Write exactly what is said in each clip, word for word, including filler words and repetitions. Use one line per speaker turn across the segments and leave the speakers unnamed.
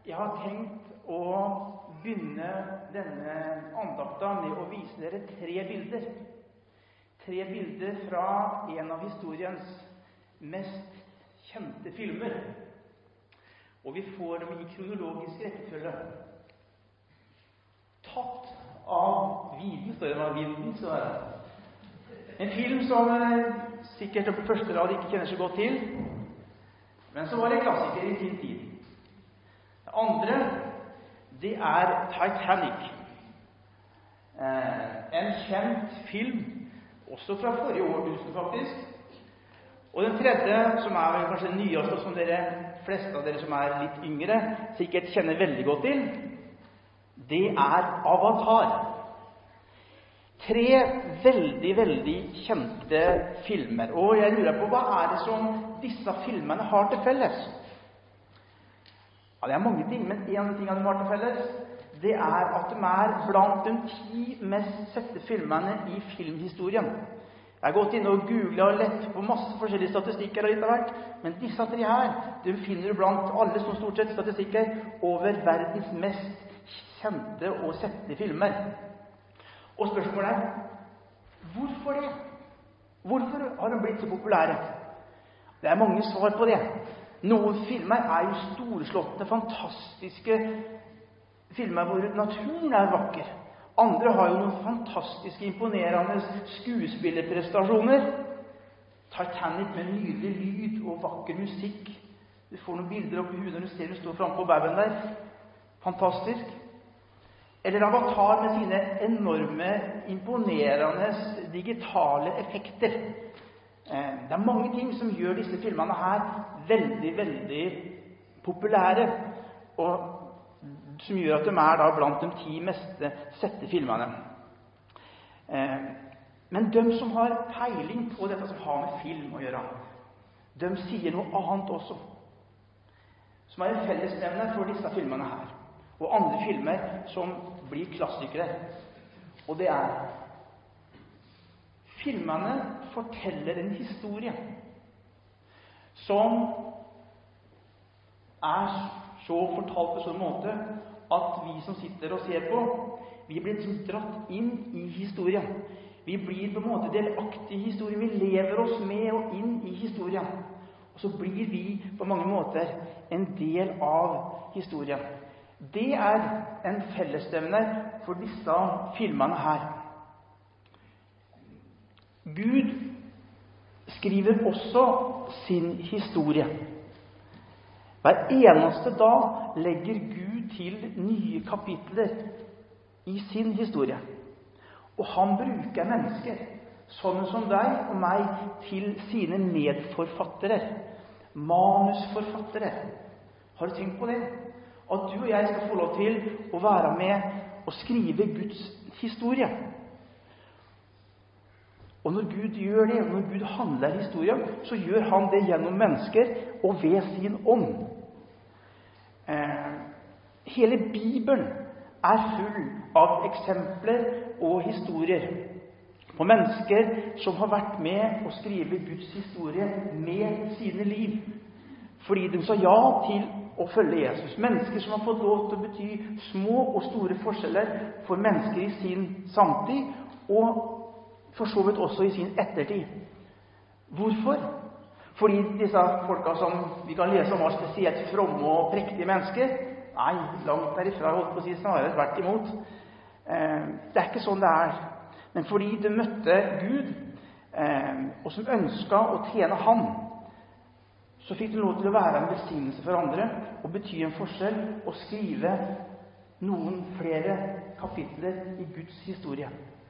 Jeg har tenkt å begynne denne andakta med å vise dere tre bilder. Tre bilder fra en av historiens mest kjente filmer. Og vi får dem i kronologisk rekkefølge. Tatt av Viden, står det var Viden, så er det. En film som sikkert på første rad ikke kjenner så godt til, men som var en klassiker i sin tid. Det andre, det er Titanic. Eh, en kjent film, også fra forrige årtusen faktisk. Og den tredje, som er kanskje den nyeste, og som dere, fleste av dere som er litt yngre, sikkert kjenner veldig godt til, det er Avatar. Tre veldig, veldig kjente filmer. Og jeg lurer på, hva er det som disse filmene har til felles? Ja, det er mange ting, men en av de tingene de har til felles, det er at de er blant de ti mest sette filmene i filmhistorien. Jeg har gått inn og googlet og lett på masse forskjellige statistikker og litt av hvert, men disse tre her, de finner du blant alle som stort sett statistikker over verdens mest kjente og sette filmer. Og spørsmålet er, hvorfor det? Hvorfor har de blitt så populære? Det er mange svar på det. Noen filmer er jo storslåtte, fantastiske filmer hvor naturen er vakker. Andre har jo noen fantastiske, imponerende skuespillerprestasjoner. Titanic med nydelig lyd og vakker musikk. Du får noen bilder opp i huet når du ser du står fremme på baugen der. Fantastisk. Eller Avatar med sine enorme, imponerende digitale effekter. Det er mange ting som gjør disse filmene her veldig, veldig populære, og som gjør at de er da blant de ti mest sette filmene. Men de som har peiling på dette som har med film å gjøre, de sier noe annet også, som er en fellesnevner for disse filmene her, og andre filmer som blir klassikere. Og det er filmene forteller en historie som er så fortalt på sånn måte at vi som sitter og ser på, vi blir dratt inn i historien. Vi blir på en måte delaktige i historien. Vi lever oss med og inn i historien. Og så blir vi på mange måter en del av historien. Det er en fellesstevner for disse filmene her. Gud skriver også sin historie. Hver eneste dag legger Gud til nye kapitler i sin historie. Og han bruker mennesker, sånne som deg og meg, til sine medforfattere, manusforfattere. Har du tenkt på det? At du og jeg skal få lov til å være med og skrive Guds historie. Og når Gud gjør det, når Gud handler historien, så gjør han det gjennom mennesker og ved sin ånd. Eh, hele Bibelen er full av eksempler og historier på mennesker som har vært med å skrive Guds historie med sine liv, fordi de sa ja til å følge Jesus. Mennesker som har fått lov til å bety små og store forskjeller for mennesker i sin samtid, og for så vidt også i sin ettertid. Hvorfor? Fordi disse folka som vi kan lese om var spesielt fromme og prektige mennesker? Nei, langt derifra, holdt på å si, snarere tvert imot. Eh, det er ikke sånn det er. Men fordi de møtte Gud, eh, og som ønsket å tjene Han, så fikk de lov til å være en velsignelse for andre, og bety en forskjell, og skrive noen flere kapitler i Guds historie.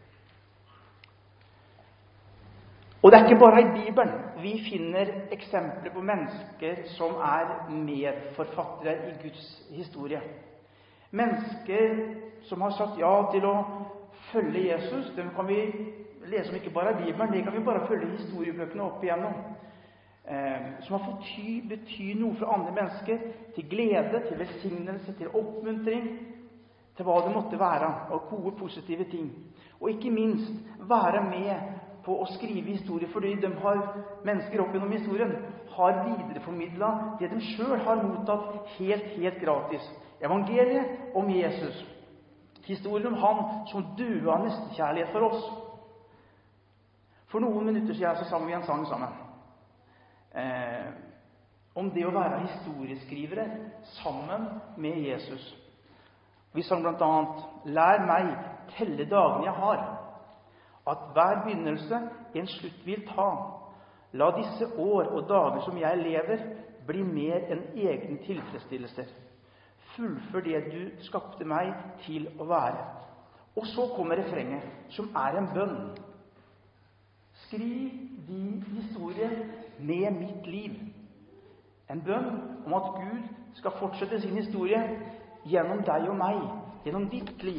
Og det er ikke bare i Bibelen vi finner eksempler på mennesker som er medforfattere i Guds historie. Mennesker som har sagt ja til å følge Jesus, dem kan vi lese om ikke bare i Bibelen, det kan vi bare følge historiebøkene opp igjennom. Eh, som har fått ty, bety noe for andre mennesker, til glede, til velsignelse, til oppmuntring, til hva det måtte være, og gode, positive ting. Og ikke minst være med på å skrive historie, fordi de har, mennesker opp gjennom historien, har videreformidlet det de selv har mottatt helt, helt gratis. evangeliet om Jesus. Historien om han som døde av nestekjærlighet for oss. For noen minutter siden så sang vi en sang sammen. Eh, om det å være historieskrivere sammen med Jesus. Vi sang blant annet: «Lær meg telle dagene jeg har, at hver begynnelse en slutt vil ta. La disse år og dager som jeg lever, bli mer enn egen tilfredsstillelser. Fullfør det du skapte meg til å være.» Og så kommer refrenget, som er en bønn. Skriv din historie med mitt liv. En bønn om at Gud skal fortsette sin historie gjennom deg og meg, gjennom ditt liv.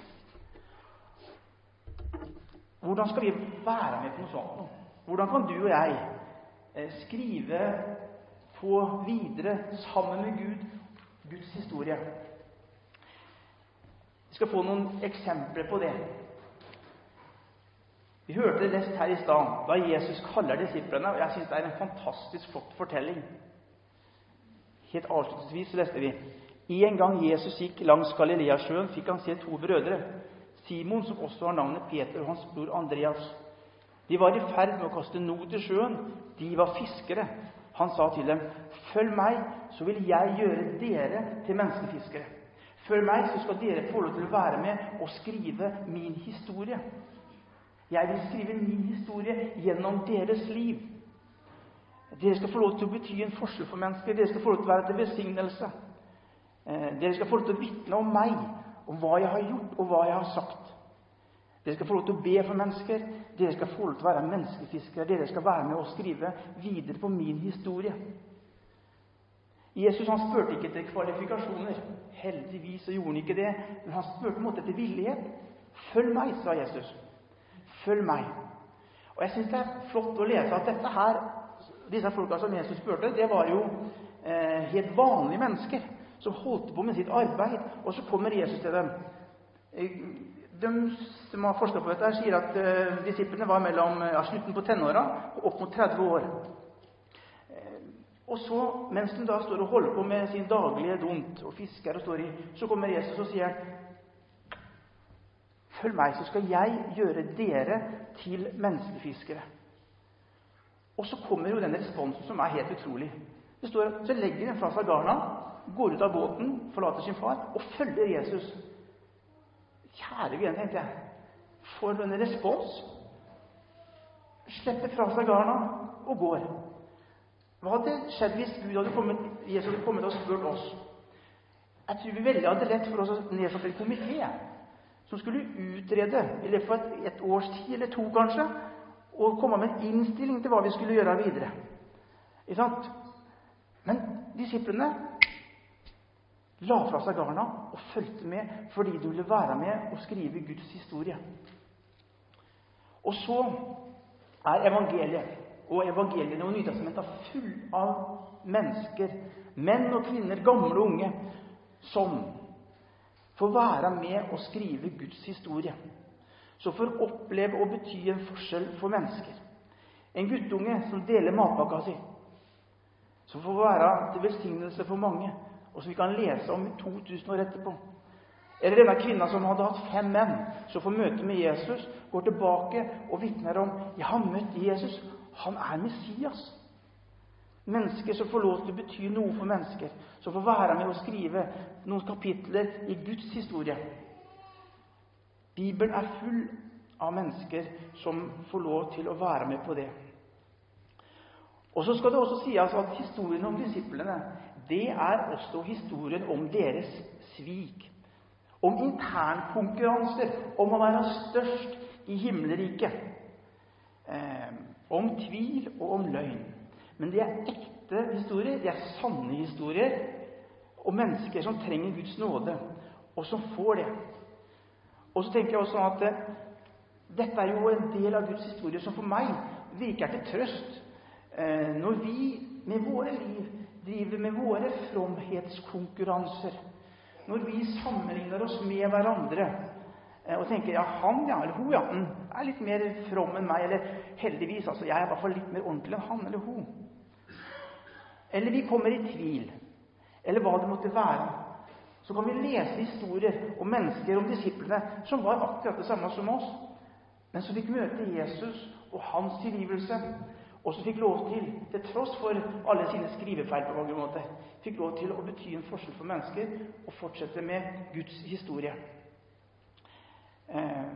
Hvordan skal vi være med på noe sånt? Hvordan kan du og jeg skrive på videre sammen med Gud, Guds historie? Vi skal få noen eksempler på det. Vi hørte det lest her i sted, da Jesus kaller disiplene, og jeg synes det er en fantastisk flott fortelling. Helt avslutningsvis leste vi: En gang Jesus gikk langs Galileasjøen, fikk han se to brødre, Simon, som også har navnet Peter, og hans bror Andreas. De var i ferd med å kaste not i sjøen. De var fiskere. Han sa til dem: «Følg meg, så vil jeg gjøre dere til menneskefiskere. Følg meg, så skal dere få lov til å være med og skrive min historie. Jeg vil skrive min historie gjennom deres liv. Dere skal få lov til å bety en forskjell for mennesker. Dere skal få lov til å være til velsignelse. Dere skal få lov til å vitne om meg, om hva jeg har gjort og hva jeg har sagt. Dere skal få lov til å be for mennesker. Dere skal få lov til å være menneskefiskere. Dere skal være med og skrive videre på min historie.» Jesus, han spurte ikke etter kvalifikasjoner. Heldigvis så gjorde han ikke det, men han spurte mot etter villighet. «Følg meg», sa Jesus. «Følg meg.» Og jeg synes det er flott å lese at dette her, disse folka som Jesus spurte, det var jo eh, helt vanlige mennesker som holdt på med sitt arbeid, og så kommer Jesus til dem. De som har forsket på dette her sier at uh, disiplene var mellom uh, slutten på tenåra og opp mot tretti år. Uh, og så, mens de da står og holder på med sin daglige dont og fisker og står i, så kommer Jesus og sier: «Følg meg, så skal jeg gjøre dere til menneskefiskere.» Og så kommer jo den responsen som er helt utrolig. Det står at så legger han fra seg garna, går ut av båten, forlater sin far og følger Jesus. Kjære vene, tenkte jeg, får denne respons, slipper fra seg garna og går. Hva hadde skjedd hvis Gud hadde kommet, Jesus hadde kommet og spurt oss? Jeg tror vi veldig hadde lett for oss å nedsatt en komité som skulle utrede i løpet av et, et års tid, eller to kanskje, og komme med en innstilling til hva vi skulle gjøre videre. Ikke sant? Men disiplene la fra seg garna og fulgte med fordi de ville være med og skrive Guds historie. Og så er evangeliet, og evangeliet og Nytestamentet er full av mennesker, menn og kvinner, gamle og unge, som får være med og skrive Guds historie. Så får oppleve og bety en forskjell for mennesker. En guttunge som deler matpakka si, som får være til velsignelse for mange, og som vi kan lese om to tusen år etterpå. Eller denne kvinna som hadde hatt fem menn, som får møte med Jesus, går tilbake og vitner om: «Jeg har møtt Jesus, han er Messias.» Mennesker som får lov til å bety noe for mennesker, som får være med å skrive noen kapitler i Guds historie. Bibelen er full av mennesker som får lov til å være med på det. Og så skal det også sies at historien om disiplene, det er også historien om deres svik. Om internkonkurranser, om å være størst i himmelriket. Eh, om tvil og om løgn. Men det er ekte historier, det er sanne historier, og mennesker som trenger Guds nåde, og som får det. Og så tenker jeg også at eh, dette er jo en del av Guds historie som for meg virker til trøst. Eh, når vi med våre liv driver med våre fromhetskonkurranser, når vi sammenligner oss med hverandre, eh, og tenker, ja, han, ja, eller hun, ja, er litt mer from enn meg, eller heldigvis, altså, jeg er i hvert fall litt mer ordentlig enn han eller hun. Eller vi kommer i tvil, eller hva det måtte være. så kan vi lese historier om mennesker, om disiplene, som var akkurat det samme som oss, men som fikk møte Jesus og hans tilgivelse, og som fikk lov til, til tross for alle sine skrivefeil på mange måter, fikk lov til å bety en forskjell for mennesker og fortsette med Guds historie. Eh,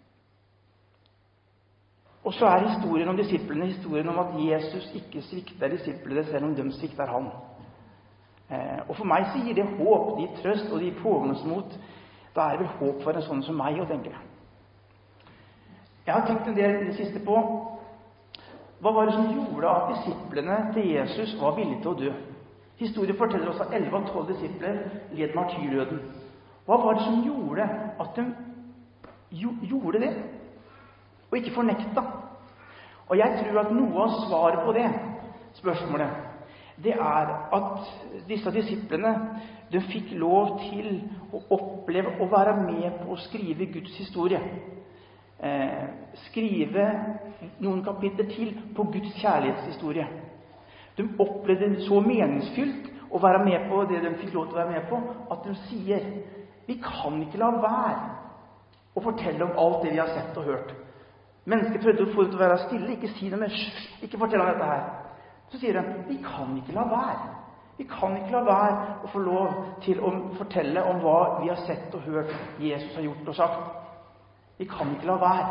og så er historien om disiplene historien om at Jesus ikke svikter disiplene selv om de svikter han. Eh, og for meg så gir det håp, de trøst og de pågangsmot. Da er det vel håp for en sånn som meg å tenke. Jeg har tenkt en del i det siste på hva var det som gjorde at disiplene til Jesus var villige til å dø. Historien forteller oss at elleve av tolv disipler led martyrdøden. Hva var det som gjorde at de jo, gjorde det, og ikke fornekta? Og jeg tror at noe av svaret på det spørsmålet, det er at disse disiplene, de fikk lov til å oppleve å være med på å skrive Guds historie. Eh, skrive noen kapitler til på Guds kjærlighetshistorie. De opplevde det så meningsfylt å være med på det de fikk lov til å være med på, at de sier, vi kan ikke la være å fortelle om alt det vi har sett og hørt. Mennesker prøvde å få det til å være stille, ikke si noe mer, ikke fortelle om dette her. Så sier de, vi kan ikke la være. Vi kan ikke la være å få lov til å fortelle om hva vi har sett og hørt Jesus har gjort og sagt. Vi kan ikke la være.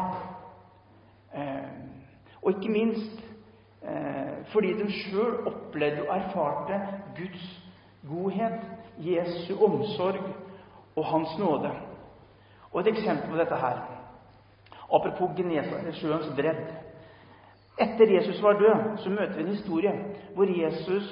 Eh, og ikke minst eh, fordi de selv opplevde og erfarte Guds godhet, Jesu omsorg og hans nåde. Og et eksempel på dette her. Apropos Genesaretsjøens bredd. Etter Jesus var død, så møter vi en historie hvor Jesus,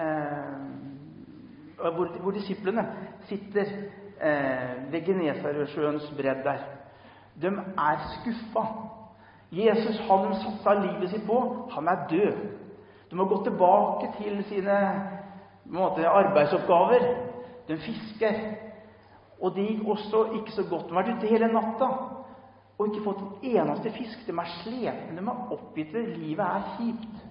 eh, hvor, hvor disiplene sitter eh, ved Genesaretsjøens bredd der. De er skuffa. Jesus, han de satte av livet sitt på, han er død. De har gått tilbake til sine måte, arbeidsoppgaver. De fisker. Og det gikk også ikke så godt. De har vært ute hele natta og ikke fått en eneste fisk. De er sletne, de er oppgitte. Livet er kjipt.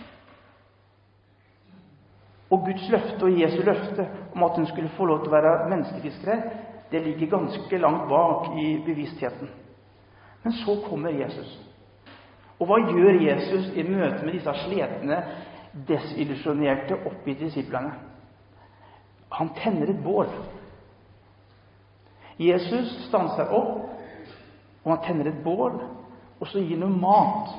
Og Guds løfte og Jesu løfte om at de skulle få lov til å være menneskefiskere, det ligger ganske langt bak i bevisstheten. Men så kommer Jesus. Og hva gjør Jesus i møte med disse sletne, desillusjonerte, oppgitte disiplene? Han tenner et bål. Jesus stanser opp, og han tenner et bål, og så gir noe mat.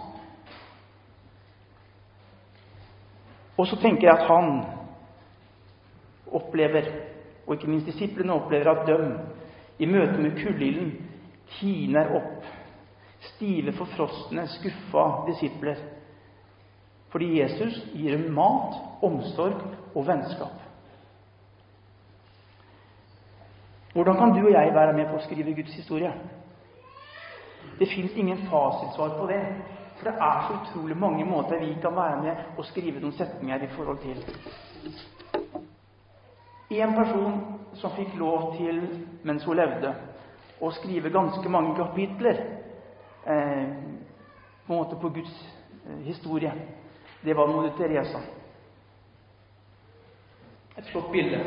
Og så tenker jeg at han opplever, og ikke minst disiplene opplever, at de i møte med kuldilden tiner opp stive, forfrostne, skuffa disipler. Fordi Jesus gir dem mat, omsorg og vennskap. Hvordan kan du og jeg være med på å skrive Guds historie? Det finnes ingen fasitsvar på det. For det er så utrolig mange måter vi kan være med og skrive noen setninger i forhold til. En person som fikk lov til, mens hun levde, å skrive ganske mange kapitler eh, på en måte på Guds eh, historie, det var Moder Teresa. Et flott bilde.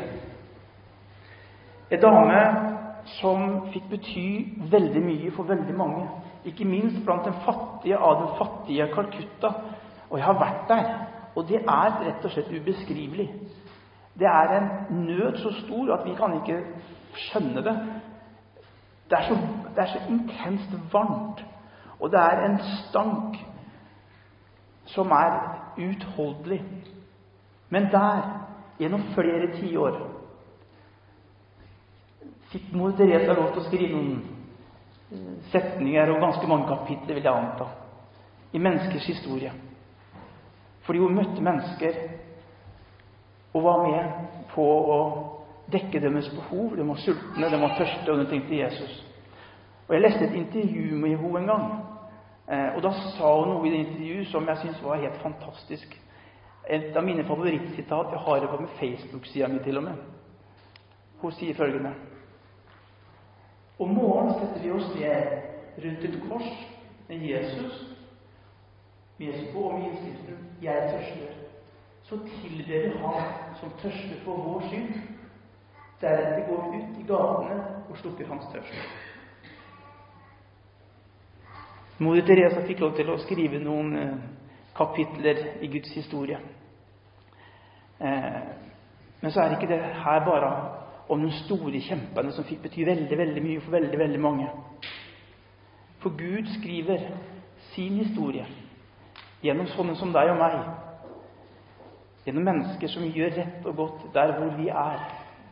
En dame som fikk bety veldig mye for veldig mange, ikke minst blant den fattige av den fattige Calcutta. Og jeg har vært der, og det er rett og slett ubeskrivelig. Det er en nød så stor at vi kan ikke skjønne det. Det er så, det er så intenst varmt, og det er en stank som er utholdelig. Men der, gjennom flere tiår, fikk Moder Teresa lov til å skrive noen setninger og ganske mange kapitler, vil jeg anta, i menneskers historie. Fordi hun møtte mennesker og var med på å dekke deres behov. De var sultne, de var tørste, og de tenkte Jesus. Og jeg leste et intervju med henne en gang, og da sa hun noe i det intervjuet som jeg synes var helt fantastisk. Et av mine favorittsitat, jeg har det på med Facebook-siden min til og med. Hun sier følgende: om morgenen setter vi oss ned rundt et kors med Jesus, Jesus på og med innskriften «Jeg tørster», så tilber vi han som tørster for vår skyld. Deretter går vi ut i gatene og slukker hans tørst. Moder Teresa fikk lov til å skrive noen eh, kapitler i Guds historie. Eh, men så er ikke det her bare om de store kjempene som fikk bety veldig, veldig mye for veldig, veldig mange. For Gud skriver sin historie gjennom sånne som deg og meg. Gjennom mennesker som gjør rett og godt der hvor vi er.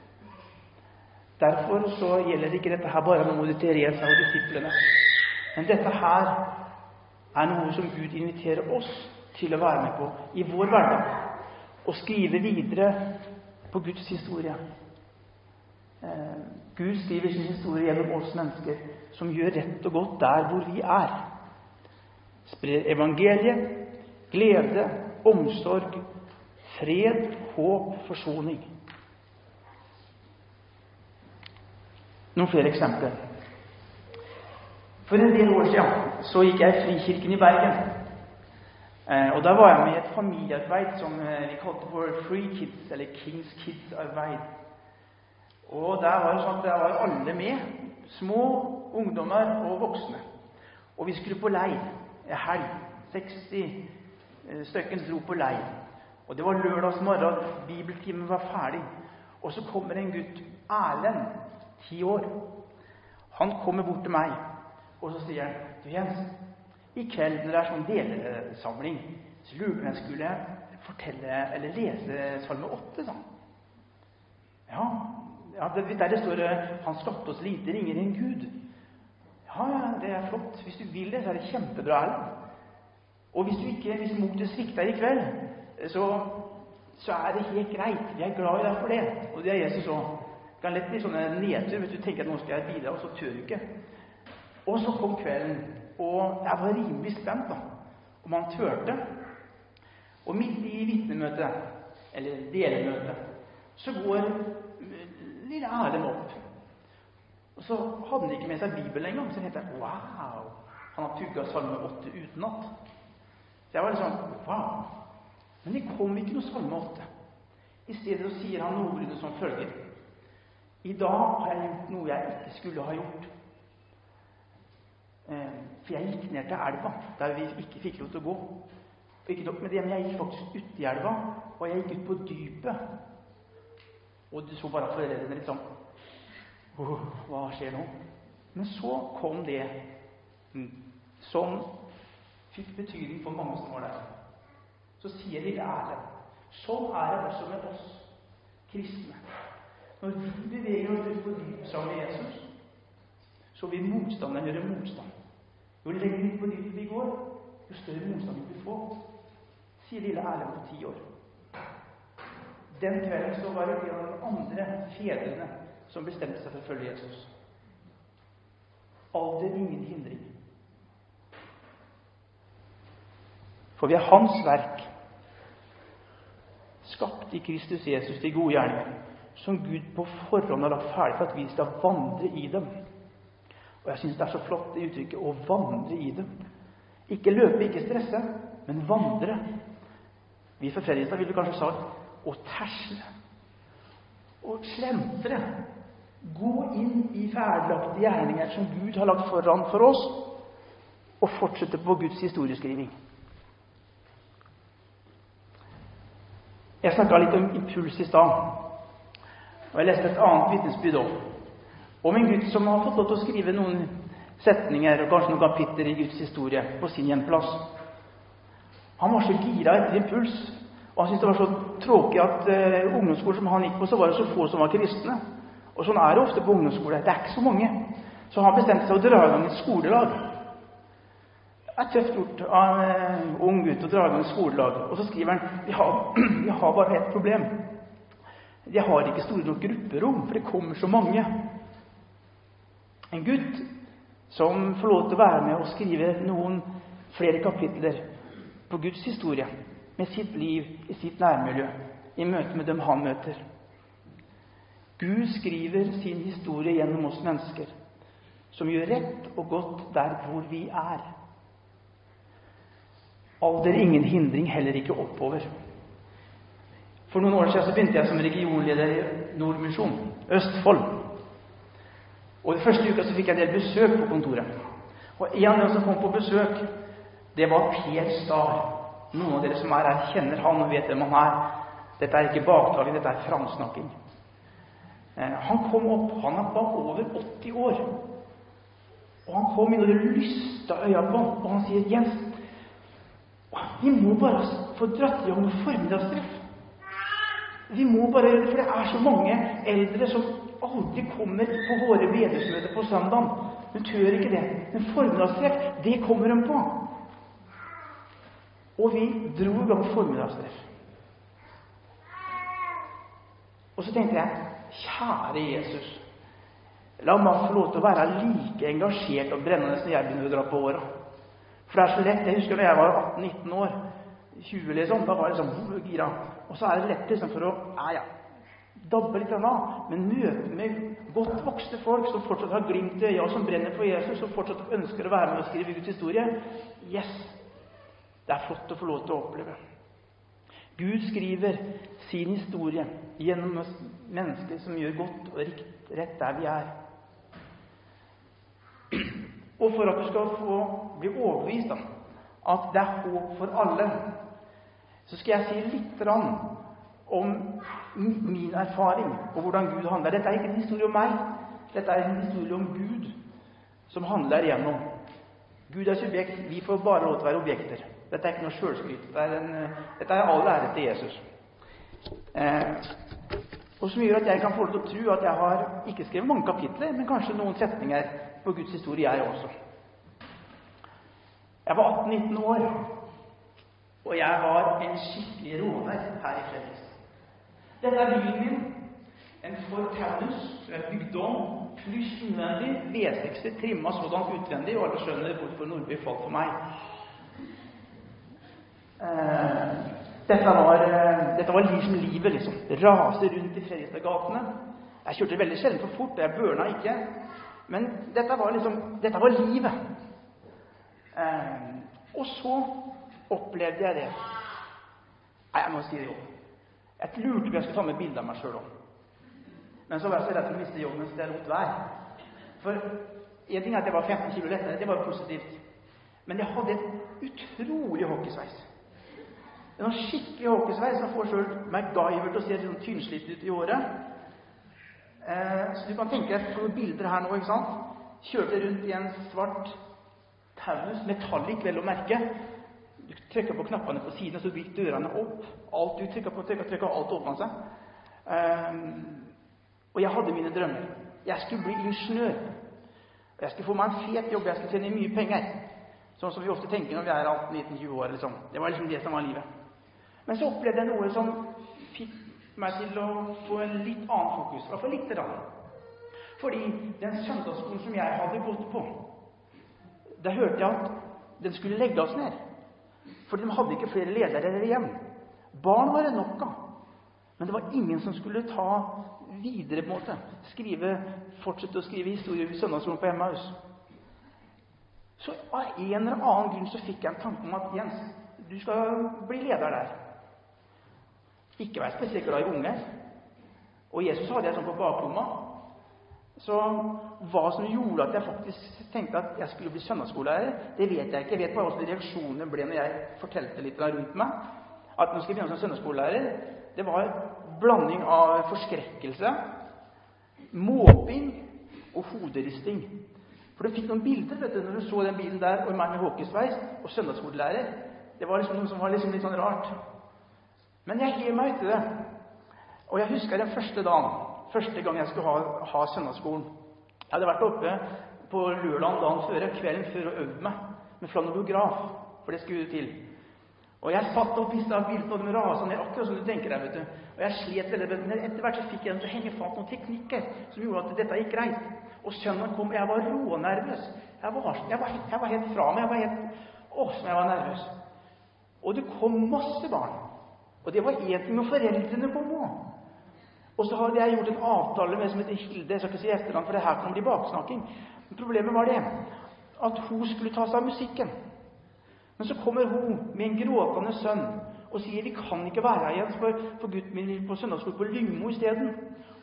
Derfor så gjelder ikke dette her bare med Moder Teresa og disiplene. Men dette her er noe som Gud inviterer oss til å være med på i vår hverdag. Og skrive videre på Guds historie. Eh, Gud skriver sin historie gjennom oss mennesker som gjør rett og godt der hvor vi er. Sprer evangeliet, glede, omsorg, fred, håp, forsoning. Noen flere eksempler. For en del år siden så gikk jeg i Frikirken i Bergen. Eh, og da var jeg med i et familiearbeid som eh, vi kalte for Free Kids, eller Kings Kids-arbeid. Og der var det sånn at der var alle med, små ungdommer og voksne. Og vi skulle på leir, helg, seksti stykken dro på leir. Og det var lørdags morgen, bibeltimen var ferdig. Og så kommer en gutt, Erlend, ti år. Han kommer bort til meg, og så sier han, du Jens, i kveld når det er sånn delesamling, så lurer jeg skulle fortelle, eller lese salme åtte, sånn. Ja, ja det, der det står, han skapte oss lite, ringer en Gud. Ja, ja, det er flott. Hvis du vil det, så er det kjempebra, Erlend. Og hvis du ikke, hvis motet svikter i kveld, så, så er det helt greit. Vi er glad i deg for det. Og det er Jesus også. Det kan lett bli sånne nedtur, hvis du tenker at nå skal jeg bidra, og så tør du ikke. Og så kom kvelden, og jeg var rimelig spent da, om han tørte. Og midt i vitnemøtet, eller delemøtet, så går lille Erlend opp. Og så hadde han ikke med seg Bibelen engang, så tenkte jeg, wow, han har tugget salme åtte utenat. Så jeg var litt sånn, wow. Men det kom ikke noe salme åtte. I stedet så sier han noe som følger. I dag har jeg gjort noe jeg ikke skulle ha gjort. Eh, for jeg gikk ned til elva, der vi ikke fikk lov til å gå. Og ikke nok med det, men jeg gikk faktisk ut i elva, og jeg gikk ut på dypet. Og du så bare foreldrene litt sånn, oh, hva skjer nå? Men så kom det som fikk betydning for mange som var der. Så sier lille Erlend, sånn er det også med oss kristne. Når vi beveger oss ut på dypet sammen med Jesus, så vil motstanderen gjøre motstand. Jo lenger ut på dypet vi går, jo større motstand vil vi få, sier lille Erlend på ti år. Den kvelden så var det en av de andre fedrene som bestemte seg for å følge Jesus. Alder ingen hindring. For vi er hans verk, skapt i Kristus Jesus til gode gjerninger, som Gud på forhånd har lagt ferdig for at vi skal vandre i dem. Og jeg synes det er så flott det uttrykket, å vandre i dem. Ikke løpe, ikke stresse, men vandre. Vi for Fredrikstad ville kanskje sagt å tersle, å slentre, gå inn i ferdiglagte gjerninger som Gud har lagt foran for oss, og fortsette på Guds historieskriving. Jeg snakket litt om impuls i stad, og jeg leste et annet vitnesbyrd om. Om en gutt som har fått lov til å skrive noen setninger, og kanskje noen kapitler i Guds historie, på sin hjemplass. Han var så gira etter impuls, og han syntes det var så tråkig at uh, ungdomsskolen som han gikk på, så var det så få som var kristne. Og sånn er det ofte på ungdomsskole, det er ikke så mange. Så han bestemte seg å dra i gang et skolelag. Det er tøft gjort av en uh, ung gutt å dra i gang et skolelag. Og så skriver han, vi har, vi har bare et problem. De har ikke store nok grupperom, for det kommer så mange. En gutt som får lov til å være med og skrive noen flere kapitler på Guds historie, med sitt liv i sitt nærmiljø, i møte med dem han møter. Gud skriver sin historie gjennom oss mennesker, som gjør rett og godt der hvor vi er. Alder ingen hindring, heller ikke oppover. For noen år siden så begynte jeg som regionleder i Nordmisjon. Østfold. Og det første uka så fikk jeg en del besøk på kontoret. Og en av dem som kom på besøk, det var Per Star. Noen av dere som er her kjenner han og vet hvem han er. Dette er ikke baktaling, dette er framsnakking. Eh, han kom opp, han var over åtti år. Og han kom inn og det lysta øya på han, og han sier, Jens, vi må bare få dratt i gang noe formiddagstreff. Vi må bare gjøre det, for det er så mange eldre som aldri kommer på våre bedehusmøter på søndagen. De tør ikke det. Men formiddagstreff, det kommer de på. Og vi dro i gang formiddagstreff. Og så tenkte jeg, kjære Jesus, la meg få lov til å være like engasjert og brennende som jeg begynner å dra på året. For det er så lett. Jeg husker da jeg var atten nitten år, tjue liksom, da var det sånn gira. Og så er det lett liksom for å, ja, ja, dabbe litt av, men møte med godt voksne folk som fortsatt har glimt i øya, og som brenner for Jesus, og fortsatt ønsker å være med og skrive Guds historie. Yes! Det er flott å få lov til å oppleve. Gud skriver sin historie gjennom mennesker som gjør godt og rikt, rett der vi er. Og for at du skal få bli overbevist om at det er håp for alle, så skal jeg si litt om min erfaring og hvordan Gud handler. Dette er ikke en historie om meg. Dette er en historie om Gud som handler gjennom. Gud er subjekt. Vi får bare lov til å være objekter. Dette er ikke noe selvskryt. Dette er, en, dette er all ære til Jesus. Eh, og som gjør at jeg kan få lov til å tro at jeg har ikke skrevet mange kapitler, men kanskje noen setninger på Guds historie jeg også. Jeg var atten nitten år, og jeg var en skikkelig råner her i Fredrikstad. Dette er bilen min, en Ford Taunus, som er bygd om, pluss innvendig, V seksti, trimmet sådan utvendig, og alle skjønner hvorfor Nordby falt for meg. Eh, dette var, dette var liksom livet, liksom. Det raser rundt i Fredrikstad-gatene. Jeg kjørte veldig sjelden for fort, jeg børna ikke. Men dette var liksom, dette var livet. Eh, og så opplevde jeg det. Nei, jeg må si det jo. Jeg lurte på jeg skulle ta med bilder av meg selv også. Men så var jeg så redd for å miste jobben, så jeg lot være. For en ting er at jeg var femten kilo lettere, det var positivt. Men jeg hadde et utrolig hockeysveis. En skikkelig hockeysveis som får selv MacGyver til å se sånn tynnslitt ut i året. Eh, så du kan tenke deg på noen bilder her nå, ikke sant? Kjørte rundt i en svart Taunus, metallic vel å merke. Du trykker på knappene på siden, så gikk dørene opp. Alt du trykker på, trykker, trykker, alt åpnet seg. Eh, og jeg hadde mine drømmer. Jeg skulle bli ingeniør. Jeg skulle få meg en fet jobb, jeg skulle tjene mye penger. Sånn som vi ofte tenker når vi er atten nitten tjue år, liksom. Det var liksom det som var livet. Men så opplevde jeg noe som fikk meg til å få en litt annen fokus, i hvert fall litt rann. Fordi den søndagsskolen som jeg hadde gått på, da hørte jeg at den skulle legge oss ned. Fordi de hadde ikke flere ledere igjen. Barn var det nok av. Men det var ingen som skulle ta videre på en måte. Skrive, fortsette å skrive historier i søndagsskolen på Emmaus. Så av en eller annen grunn så fikk jeg en tanke om at Jens, du skal bli leder der. Ikke være spesielt glad i unger. Og Jesus hadde jeg sånn på baklomma. Så hva som gjorde at jeg faktisk tenkte at jeg skulle bli søndagsskolelærer, det vet jeg ikke. Jeg vet bare hvordan reaksjonene ble når jeg fortalte litt rundt meg. At nå skal jeg begynne som søndagsskolelærer, det var en blanding av forskrekkelse, måping og hoderisting. For du fikk noen bilder, vet du, når du så den bilen der, og meg med hockeysveis og søndagsskolelærer. Det var liksom noe som var liksom litt sånn rart. Men jeg hev meg ut i det. Og jeg husker den første dagen, første gang jeg skulle ha, ha søndagsskolen. Jeg hadde vært oppe på lørdagen dagen før, kvelden før og øvd meg med flanellograf, for det skulle til. Og jeg satt opp disse bildene, og de raset ned akkurat som du tenker deg, vet du. Og jeg slet veldig, men etter hvert så fikk jeg dem til å henge fast noen teknikker som gjorde at dette gikk greit. Og søndagen kom, jeg var rånervøs. Jeg var, jeg var, jeg var helt fra meg, jeg var helt, åh, som jeg var nervøs. Og det kom masse barn. Og det var en ting med foreldrene kom på. Og så hadde jeg gjort en avtale med som heter Hilde, jeg skal ikke si etterland, for det her kan bli baksnakking. Men problemet var det, at hun skulle ta seg av musikken. Men så kommer hun med en gråtende sønn og sier, vi kan ikke være her igjen, for, for gutten min på søndagsskole på Lyngmo i stedet.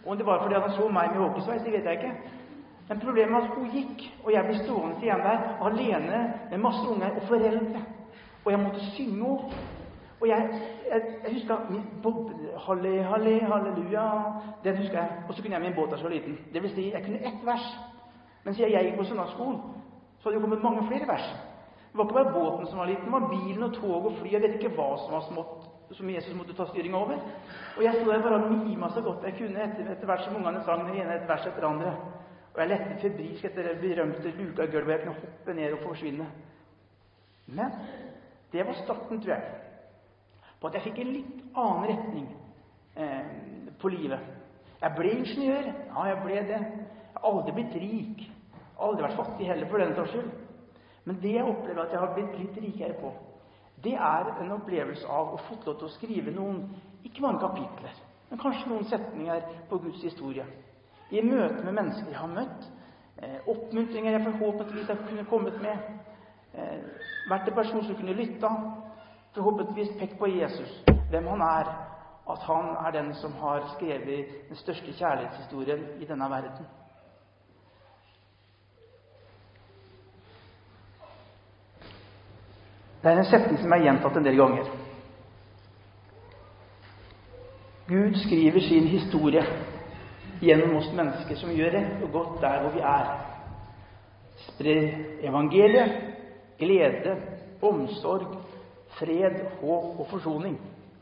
Om det var fordi han så meg med håkesveis, det vet jeg ikke. Men problemet var at hun gikk, og jeg ble stående igjen der, alene med masse unger og foreldre. Og jeg måtte synge opp. Og jeg, jeg, jeg husker Halle, halle, halleluja. Den husker jeg. Og så kunne jeg min båt så liten. Det vil si, jeg kunne ett vers. Men siden jeg gikk på søndagsskolen, så hadde det kommet mange flere vers. Det var ikke bare båten som var liten, det var bilen og tog og fly. Jeg vet ikke hva som var smått, som Jesus måtte ta styring over. Og jeg stod der bare og mima så godt jeg kunne etter, etter hvert som ungene sang den ene et vers etter andre. Og jeg lette febrilsk etter det berømte luka gulvet, jeg kunne hoppe ned og forsvinne. Men det var starten, tror jeg, på at jeg fikk en litt annen retning eh, på livet. Jeg ble ingeniør. Ja, jeg ble det. Jeg har aldri blitt rik. Aldri vært fattig heller, for den saks skyld. Men det jeg opplever at jeg har blitt litt rikere på, det er en opplevelse av å få lov til å skrive noen, ikke mange kapitler, men kanskje noen setninger på Guds historie. I møte med mennesker jeg har møtt, eh, oppmuntringer jeg forhåpentligvis har kunnet kommet med, eh, vært en person som kunne lytte, forhåpentligvis pekt på Jesus, hvem han er, at han er den som har skrevet den største kjærlighetshistorien i denne verden. Det er en setning som er gjentatt en del ganger. Gud skriver sin historie gjennom oss mennesker som gjør rett og godt der hvor vi er. Sprer evangeliet, glede, omsorg, fred, håp og forsoning.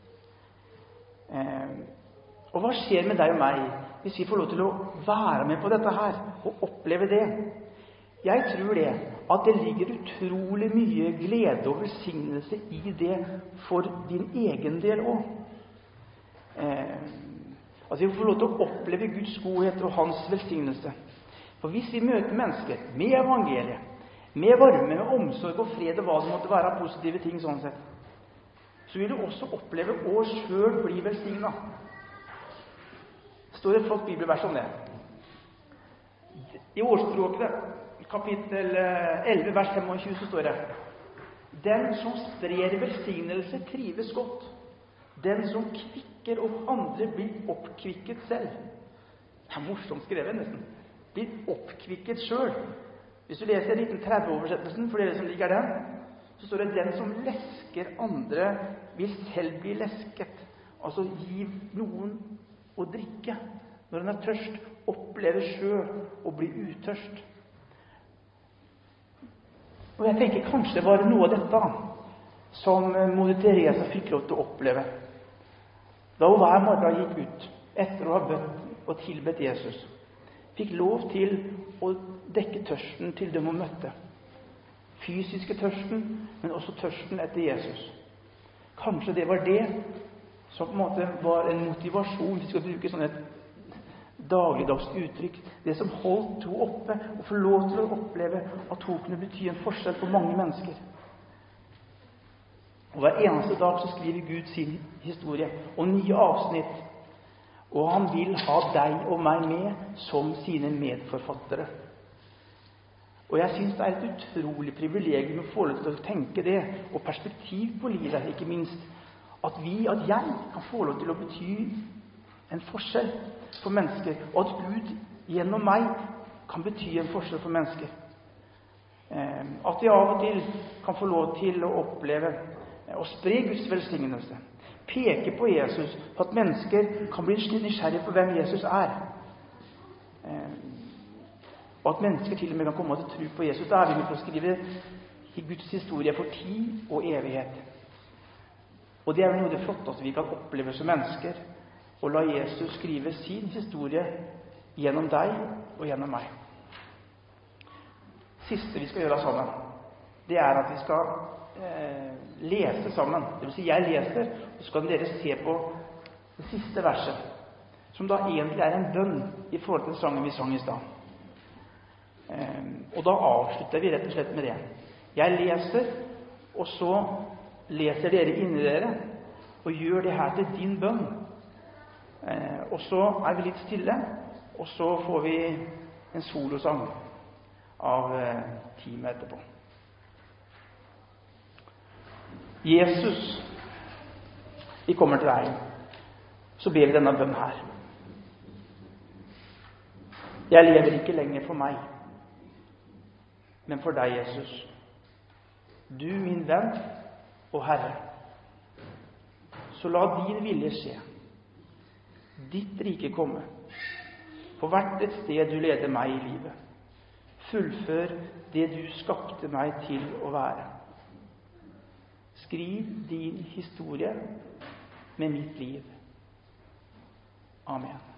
Eh, og hva skjer med deg og meg hvis vi får lov til å være med på dette her og oppleve det? Jeg tror det, at det ligger utrolig mye glede og velsignelse i det for din egen del også. Eh, at vi får lov til å oppleve Guds godhet og hans velsignelse. For hvis vi møter mennesker med evangeliet, med varme, med omsorg og fred og hva det måtte være av positive ting sånn sett, så vil du også oppleve å selv bli velsignet. Det står et flott bibelvers om det. I Ordspråkene, kapittel elleve, vers tjuefem, så står det: Den som sprer velsignelse trives godt. Den som kvikker opp andre blir oppkvikket selv. Det er morsomt skrevet nesten. Blir oppkvikket selv. Hvis du leser nitten tretti-oversettelsen, for dere som liker den, så står det: Den som lesker andre vil selv bli lesket. Altså gi noen å drikke. Når han er tørst, opplever selv å bli utørst. Og jeg tenker kanskje det var noe av dette som Moder Teresa fikk lov til å oppleve. Da hun hver morgen gikk ut, etter å ha bøtt og tilbedt Jesus, fikk lov til å dekke tørsten til dem hun møtte. Fysiske tørsten, men også tørsten etter Jesus. Kanskje det var det som på en måte var en motivasjon, hvis vi skal bruke sånn et dagligdags uttrykk, det som holdt hun oppe, og få lov til å oppleve at hun kunne bety en forskjell for mange mennesker. Og hver eneste dag så skriver Gud sin historie, og nye avsnitt, og han vil ha deg og meg med som sine medforfattere. Og jeg synes det er et utrolig privilegium å få lov til å tenke det, og perspektiv på livet, ikke minst, at vi, at jeg kan få lov til å bety en forskjell for mennesker, og at Gud gjennom meg kan bety en forskjell for mennesker. At vi av og til kan få lov til å oppleve og spre Guds velsignelse, peke på Jesus, for at mennesker kan bli nysgjerrige på hvem Jesus er. Og at mennesker til og med kan komme til å tro på Jesus. Da er vi med på å skrive i Guds historie for tid og evighet. Og det er noe av det flotteste vi kan oppleve som mennesker, og la Jesus skrive sin historie gjennom deg og gjennom meg. Siste vi skal gjøre sammen, det er at vi skal eh, lese sammen. Det vil si, jeg leser, og så kan dere se på det siste verset, som da egentlig er en bønn i forhold til sangen vi sang i stad. Eh, og da avslutter vi rett og slett med det. Jeg leser, og så leser dere inni dere, og gjør det her til din bønn. Eh, og så er vi litt stille, og så får vi en solosang av eh, teamet etterpå. Jesus, vi kommer til deg, så ber vi denne bønnen her. Jeg lever ikke lenger for meg, men for deg, Jesus. Du, min venn og Herre. Så la din vilje skje. Ditt rike komme. På hvert et sted du leder meg i livet. Fullfør det du skapte meg til å være. Skriv din historie med mitt liv. Amen.